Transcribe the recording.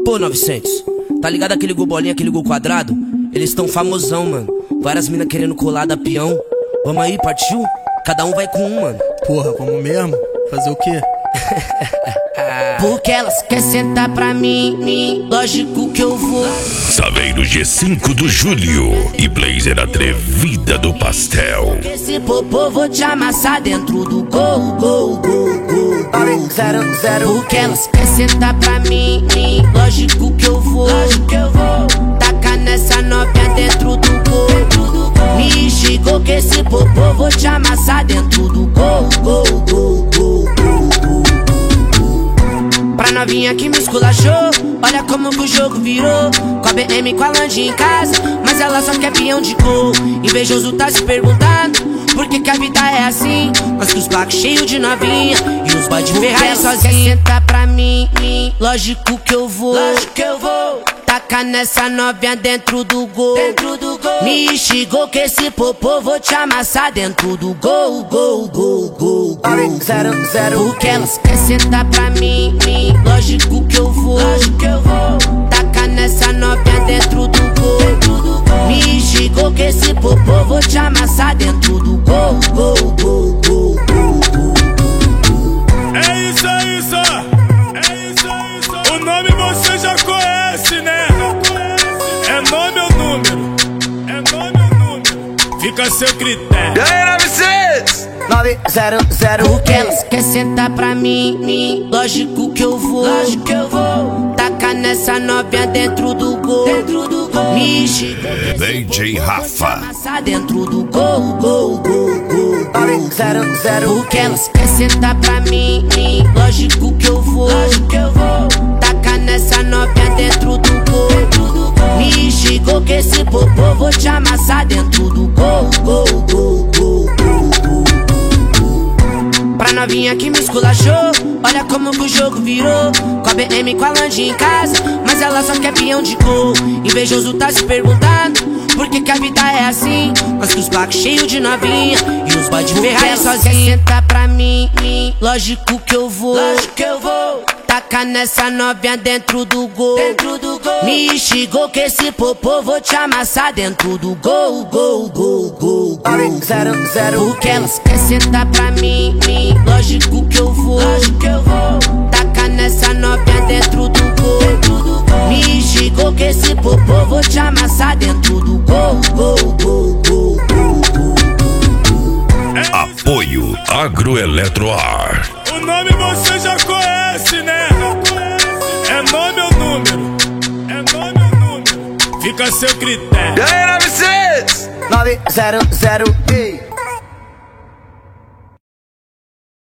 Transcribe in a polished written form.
Pô, 900, tá ligado aquele gol bolinha, aquele gol quadrado? Eles tão famosão, mano. Várias minas querendo colar da peão. Vamos aí, partiu? Cada um vai com um, mano. Porra, vamos mesmo? Fazer o quê? Porque elas querem sentar pra mim, lógico que eu vou. Saveiro G5 do Júlio e Blazer atrevida do pastel. Esse popô vou te amassar dentro do gol. Porque elas querem sentar pra mim, lógico que eu vou. Taca nessa novinha dentro do gol. Me chegou que esse popô vou te amassar dentro do gol. Pra novinha que me esculachou, olha como que o jogo virou. Com a BM, com a Land em casa, mas ela só quer peão de gol. Invejoso tá se perguntando por que a vida é assim. Mas que os blacks cheios de novinha e os boy de Ferrari sozinho. Senta pra mim, lógico que eu vou. Taca nessa novinha dentro do gol. Me chegou que esse popô vou te amassar dentro do gol. Porque elas querem sentar pra mim, lógico que eu vou. Taca nessa novinha dentro do gol. Me chegou que esse popô vou te amassar dentro do gol. É isso aí, só. O nome você já conhece, né? É nome ou número? Fica a seu critério. E aí, 900? 900. Porque elas querem sentar pra mim, lógico que eu vou. Taca nessa novinha dentro do gol. Me chegou DJ Rafa dentro do gol. Porque elas querem sentar pra mim, lógico que eu vou. Taca nessa novinha dentro do gol. Me chegou que esse popô vou te amassar dentro do gol. Pra novinha que me esculachou, olha como que o jogo virou. Com a BM, com a Land em casa, mas ela só quer peão de gol. Invejoso tá se perguntando por que a vida é assim. Mas que os blacks cheios de novinha e os boy de Ferrari sozinho. Senta pra mim, lógico que eu vou. Taca nessa novinha dentro do gol. Me chegou que esse popô vou te amassar dentro do gol. Porque elas querem sentar pra mim, lógico que eu vou. Taca nessa novinha dentro do gol. Me chegou que esse popô vou te amassar dentro do gol. Apoio Agroeletroar. O nome você já conhece, né? É nome ou número? Fica a seu critério. E aí, 900? 900.